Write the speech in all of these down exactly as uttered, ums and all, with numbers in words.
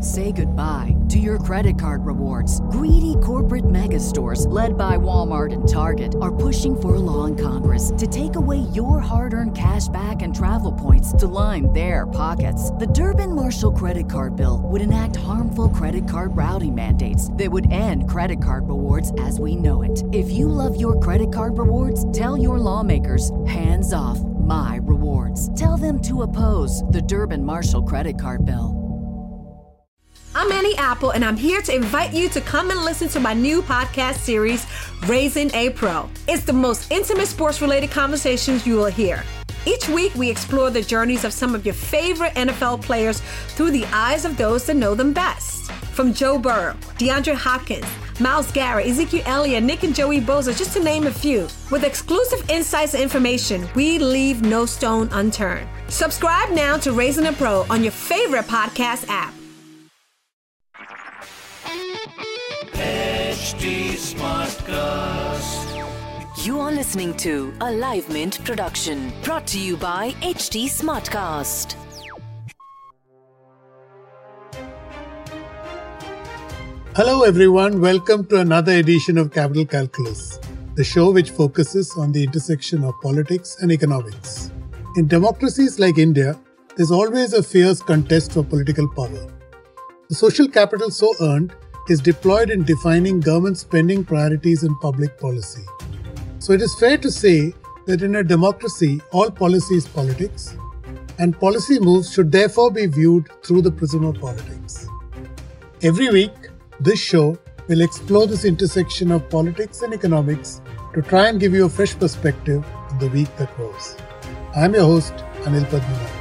Say goodbye to your credit card rewards. Greedy corporate mega stores, led by Walmart and Target, are pushing for a law in Congress to take away your hard-earned cash back and travel points to line their pockets. The Durbin-Marshall credit card bill would enact harmful credit card routing mandates that would end credit card rewards as we know it. If you love your credit card rewards, tell your lawmakers, hands off my rewards. Tell them to oppose the Durbin-Marshall credit card bill. I'm Annie Apple, and I'm here to invite you to come and listen to my new podcast series, Raising a Pro. It's the most intimate sports-related conversations you will hear. Each week, we explore the journeys of some of your favorite N F L players through the eyes of those that know them best. From Joe Burrow, DeAndre Hopkins, Myles Garrett, Ezekiel Elliott, Nick and Joey Bosa, just to name a few. With exclusive insights and information, we leave no stone unturned. Subscribe now to Raising a Pro on your favorite podcast app. H D Smartcast. You are listening to a Live Mint production brought to you by H D Smartcast. Hello everyone, welcome to another edition of Capital Calculus, the show which focuses on the intersection of politics and economics. In democracies like India, there's always a fierce contest for political power. The social capital so earned is deployed in defining government spending priorities and public policy. So it is fair to say that in a democracy, all policy is politics, and policy moves should therefore be viewed through the prism of politics. Every week, this show will explore this intersection of politics and economics to try and give you a fresh perspective on the week that was. I am your host, Anil Padmanabhan.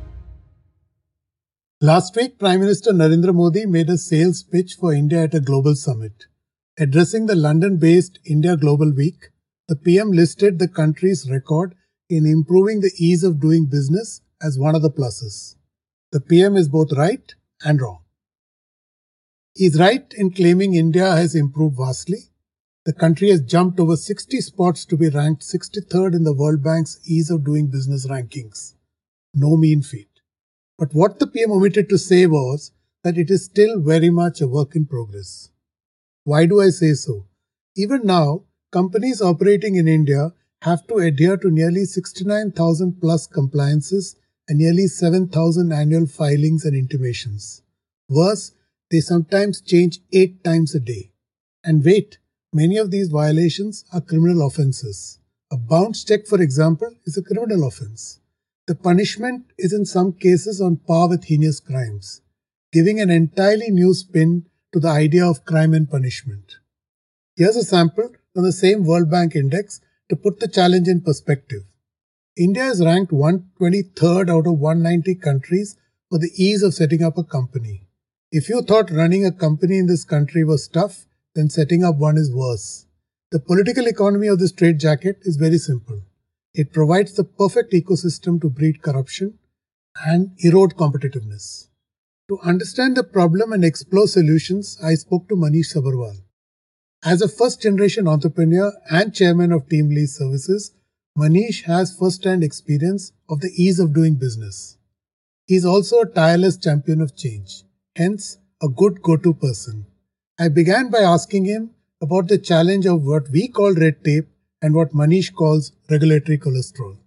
Last week, Prime Minister Narendra Modi made a sales pitch for India at a global summit. Addressing the London-based India Global Week, the P M listed the country's record in improving the ease of doing business as one of the pluses. The P M is both right and wrong. He is right in claiming India has improved vastly. The country has jumped over sixty spots to be ranked sixty-third in the World Bank's ease of doing business rankings. No mean feat. But what the P M omitted to say was that it is still very much a work in progress. Why do I say so? Even now, companies operating in India have to adhere to nearly sixty-nine thousand plus compliances and nearly seven thousand annual filings and intimations. Worse, they sometimes change eight times a day. And wait, many of these violations are criminal offences. A bounce check, for example, is a criminal offence. The punishment is in some cases on par with heinous crimes, giving an entirely new spin to the idea of crime and punishment. Here's a sample from the same World Bank index to put the challenge in perspective. India is ranked one hundred twenty-third out of one hundred ninety countries for the ease of setting up a company. If you thought running a company in this country was tough, then setting up one is worse. The political economy of this straitjacket is very simple. It provides the perfect ecosystem to breed corruption and erode competitiveness. To understand the problem and explore solutions, I spoke to Manish Sabharwal. As a first-generation entrepreneur and chairman of TeamLease Services, Manish has first-hand experience of the ease of doing business. He is also a tireless champion of change, hence a good go-to person. I began by asking him about the challenge of what we call red tape and what Manish calls regulatory cholesterol.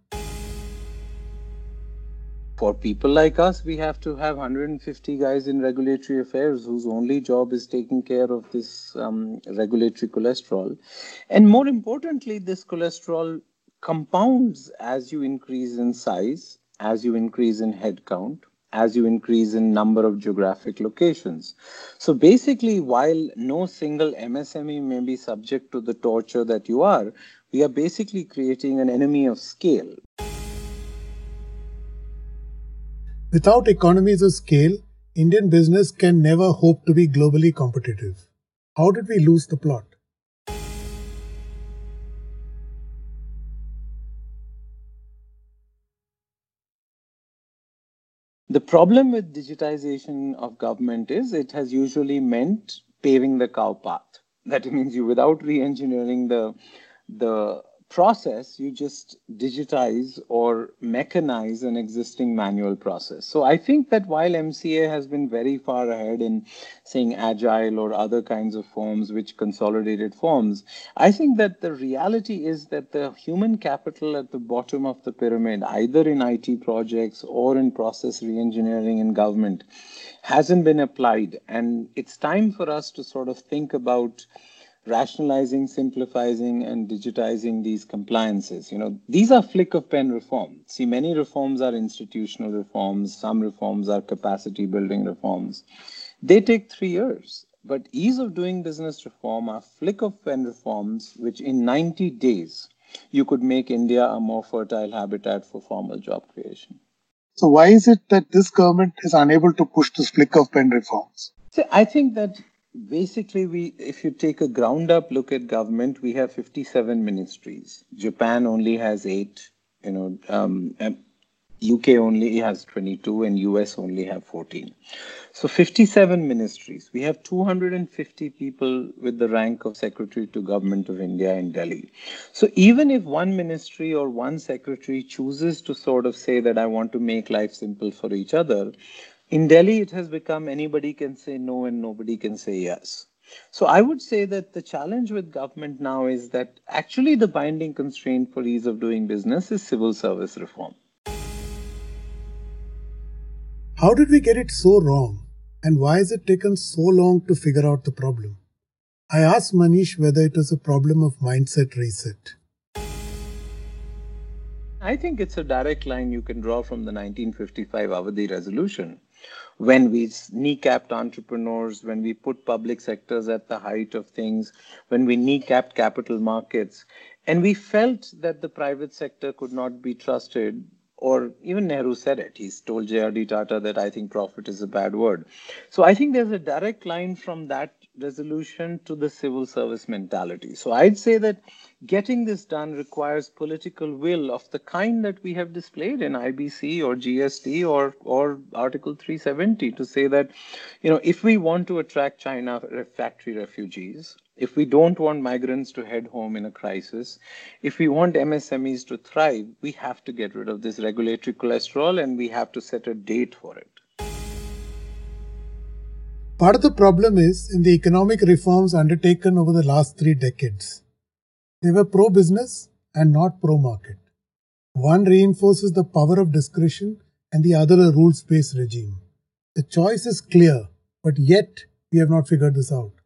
For people like us, we have to have one hundred fifty guys in regulatory affairs whose only job is taking care of this um, regulatory cholesterol. And more importantly, this cholesterol compounds as you increase in size, as you increase in headcount, as you increase in number of geographic locations. So basically, while no single M S M E may be subject to the torture that you are, we are basically creating an enemy of scale. Without economies of scale, Indian business can never hope to be globally competitive. How did we lose the plot? The problem with digitization of government is it has usually meant paving the cow path. That means you, without re-engineering the, the process, you just digitize or mechanize an existing manual process. So I think that while M C A has been very far ahead in saying agile or other kinds of forms, which consolidated forms, I think that the reality is that the human capital at the bottom of the pyramid, either in I T projects or in process reengineering in government, hasn't been applied. And it's time for us to sort of think about rationalizing, simplifying, and digitizing these compliances. You know, these are flick of pen reforms. See, many reforms are institutional reforms. Some reforms are capacity building reforms. They take three years. But ease of doing business reform are flick of pen reforms, which in ninety days, you could make India a more fertile habitat for formal job creation. So why is it that this government is unable to push this flick of pen reforms? So I think that basically, we, if you take a ground up look at government, we have fifty-seven ministries. Japan only has eight. You know, um, U K only has twenty-two, and U S only have fourteen. So fifty-seven ministries. We have two hundred fifty people with the rank of Secretary to Government of India in Delhi. So even if one ministry or one secretary chooses to sort of say that I want to make life simple for each other, in Delhi, it has become anybody can say no and nobody can say yes. So I would say that the challenge with government now is that actually the binding constraint for ease of doing business is civil service reform. How did we get it so wrong? And why has it taken so long to figure out the problem? I asked Manish whether it was a problem of mindset reset. I think it's a direct line you can draw from the nineteen fifty-five Avadi resolution. When we kneecapped entrepreneurs, when we put public sectors at the height of things, when we kneecapped capital markets, and we felt that the private sector could not be trusted, or even Nehru said it. He's told J R D Tata that I think profit is a bad word. So I think there's a direct line from that resolution to the civil service mentality. So I'd say that getting this done requires political will of the kind that we have displayed in I B C or G S T or or Article three seventy to say that, you know, if we want to attract China factory refugees, if we don't want migrants to head home in a crisis, if we want M S M Es to thrive, we have to get rid of this regulatory cholesterol and we have to set a date for it. Part of the problem is in the economic reforms undertaken over the last three decades. They were pro-business and not pro-market. One reinforces the power of discretion and the other a rules-based regime. The choice is clear, but yet we have not figured this out.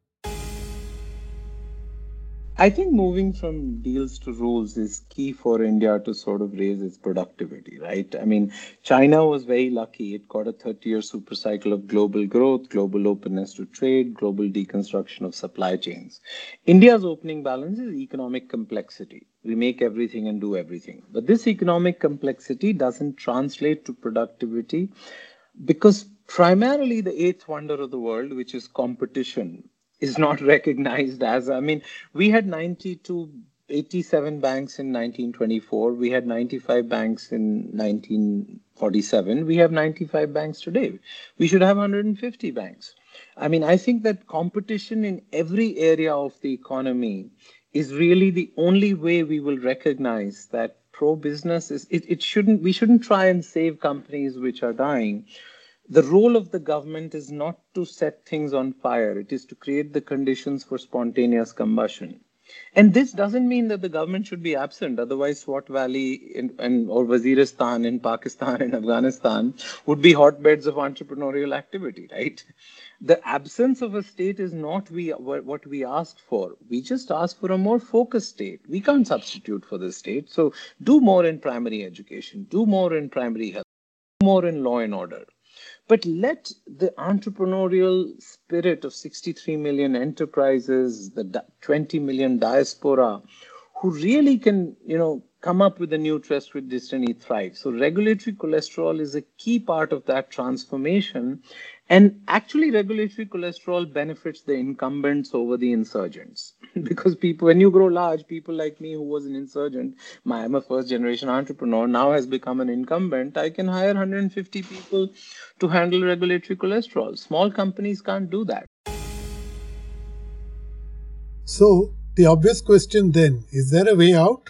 I think moving from deals to rules is key for India to sort of raise its productivity, right? I mean, China was very lucky. It got a thirty-year super cycle of global growth, global openness to trade, global deconstruction of supply chains. India's opening balance is economic complexity. We make everything and do everything. But this economic complexity doesn't translate to productivity because primarily the eighth wonder of the world, which is competition, is not recognized as, I mean, we had ninety-two, eighty-seven banks in nineteen twenty-four. We had ninety-five banks in nineteen forty-seven. We have ninety-five banks today. We should have one hundred fifty banks. I mean, I think that competition in every area of the economy is really the only way we will recognize that pro-business is, it, it shouldn't, we shouldn't try and save companies which are dying. The role of the government is not to set things on fire. It is to create the conditions for spontaneous combustion. And this doesn't mean that the government should be absent. Otherwise, Swat Valley in, in, or Waziristan in Pakistan and Afghanistan would be hotbeds of entrepreneurial activity, right? The absence of a state is not we, what we asked for. We just asked for a more focused state. We can't substitute for the state. So do more in primary education, do more in primary health, do more in law and order. But let the entrepreneurial spirit of sixty-three million enterprises, the twenty million diaspora, who really can, you know, come up with a new trust with destiny thrive. So regulatory cholesterol is a key part of that transformation. And actually, regulatory cholesterol benefits the incumbents over the insurgents. Because people, when you grow large, people like me who was an insurgent, my, I'm a first generation entrepreneur, now has become an incumbent. I can hire one hundred fifty people to handle regulatory cholesterol. Small companies can't do that. So, the obvious question then, is there a way out?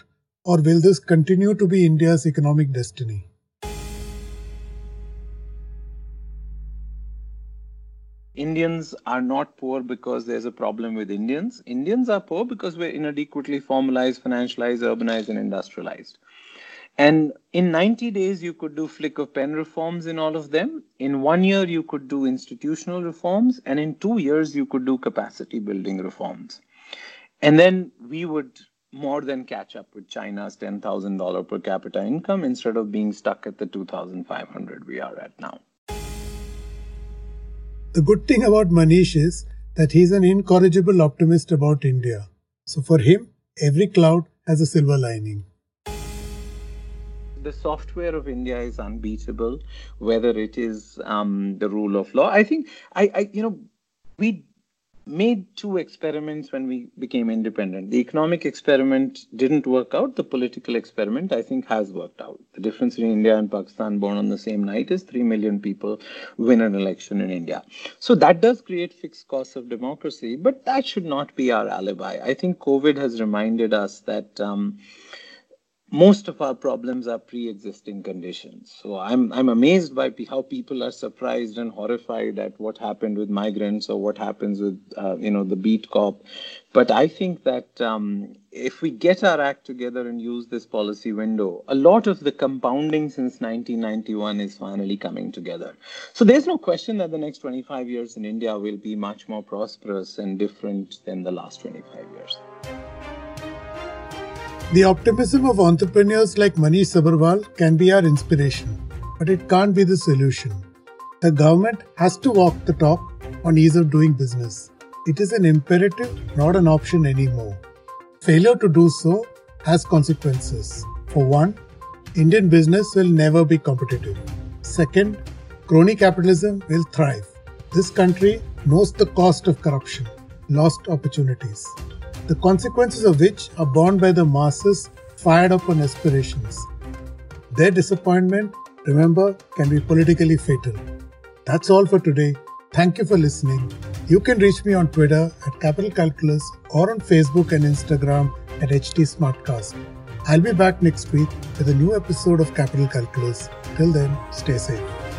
Or will this continue to be India's economic destiny? Indians are not poor because there's a problem with Indians. Indians are poor because we're inadequately formalized, financialized, urbanized, and industrialized. And in ninety days, you could do flick of pen reforms in all of them. In one year, you could do institutional reforms. And in two years, you could do capacity building reforms. And then we would more than catch up with China's ten thousand dollars per capita income instead of being stuck at the two thousand five hundred we are at now. The good thing about Manish is that he's an incorrigible optimist about India. So for him, every cloud has a silver lining. The software of India is unbeatable, whether it is um, the rule of law. I think, I, I, you know, we made two experiments when we became independent. The economic experiment didn't work out. The political experiment, I think, has worked out. The difference between India and Pakistan born on the same night is three million people win an election in India. So that does create fixed costs of democracy, but that should not be our alibi. I think COVID has reminded us that um, most of our problems are pre-existing conditions. So I'm I'm amazed by how people are surprised and horrified at what happened with migrants or what happens with uh, you know the beat cop. But I think that um, if we get our act together and use this policy window, a lot of the compounding since nineteen ninety-one is finally coming together. So there's no question that the next twenty-five years in India will be much more prosperous and different than the last twenty-five years. The optimism of entrepreneurs like Manish Sabharwal can be our inspiration, but it can't be the solution. The government has to walk the talk on ease of doing business. It is an imperative, not an option anymore. Failure to do so has consequences. For one, Indian business will never be competitive. Second, crony capitalism will thrive. This country knows the cost of corruption, lost opportunities, the consequences of which are borne by the masses fired up on aspirations. Their disappointment, remember, can be politically fatal. That's all for today. Thank you for listening. You can reach me on Twitter at Capital Calculus or on Facebook and Instagram at H T Smartcast. I'll be back next week with a new episode of Capital Calculus. Till then, stay safe.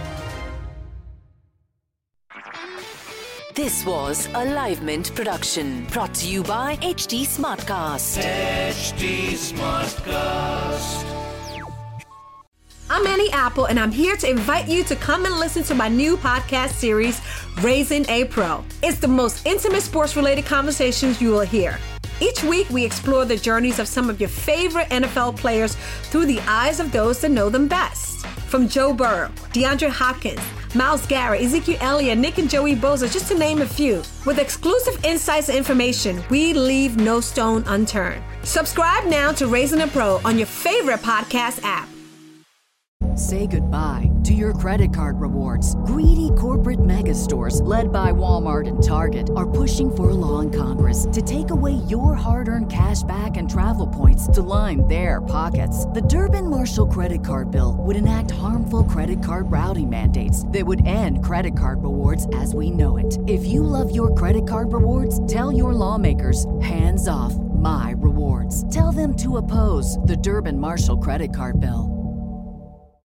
This was a Live Mint production brought to you by H T Smartcast. H T Smartcast. I'm Annie Apple, and I'm here to invite you to come and listen to my new podcast series, Raising a Pro. It's the most intimate sports-related conversations you will hear. Each week, we explore the journeys of some of your favorite N F L players through the eyes of those that know them best. From Joe Burrow, DeAndre Hopkins, Myles Garrett, Ezekiel Elliott, Nick and Joey Bosa, just to name a few. With exclusive insights and information, we leave no stone unturned. Subscribe now to Raising a Pro on your favorite podcast app. Say goodbye to your credit card rewards. Greedy corporate mega stores, led by Walmart and Target, are pushing for a law in Congress to take away your hard-earned cash back and travel points to line their pockets. The Durbin-Marshall credit card bill would enact harmful credit card routing mandates that would end credit card rewards as we know it. If you love your credit card rewards, tell your lawmakers, hands off my rewards. Tell them to oppose the Durbin-Marshall credit card bill.